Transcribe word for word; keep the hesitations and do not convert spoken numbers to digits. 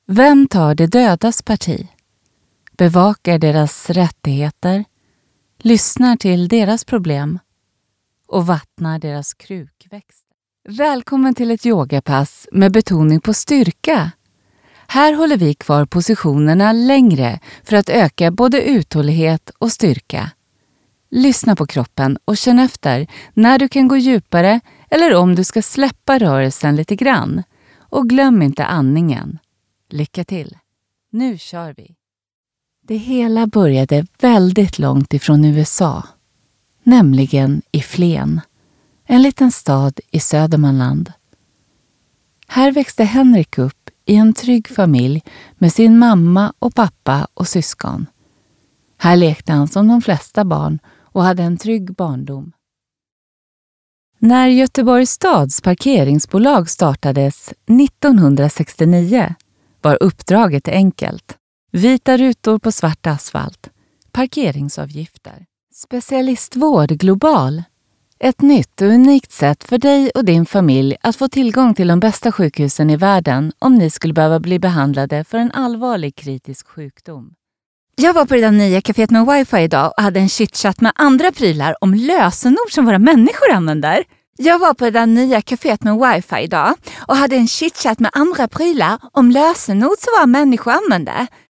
Vem tar de dödas parti? Bevakar deras rättigheter? Lyssnar till deras problem? Och vattnar deras krukväxter? Välkommen till ett yogapass med betoning på styrka. Här håller vi kvar positionerna längre för att öka både uthållighet och styrka. Lyssna på kroppen och känn efter när du kan gå djupare eller om du ska släppa rörelsen lite grann. Och glöm inte andningen. Lycka till! Nu kör vi! Det hela började väldigt långt ifrån U S A, nämligen i Flen, en liten stad i Södermanland. Här växte Henrik upp i en trygg familj med sin mamma och pappa och syskon. Här lekte han som de flesta barn och hade en trygg barndom. När Göteborgs stads parkeringsbolag startades nittonhundrasextionio var uppdraget enkelt. Vita rutor på svart asfalt. Parkeringsavgifter. Specialistvård global. Ett nytt och unikt sätt för dig och din familj att få tillgång till de bästa sjukhusen i världen om ni skulle behöva bli behandlade för en allvarlig kritisk sjukdom. Jag var på det där nya kaféet med wifi idag och hade en chitchat med andra prylar om lösenord som våra människor använder. Jag var på det där nya kaféet med wifi idag och hade en chitchat med andra prylar om lösenord som våra människor använder.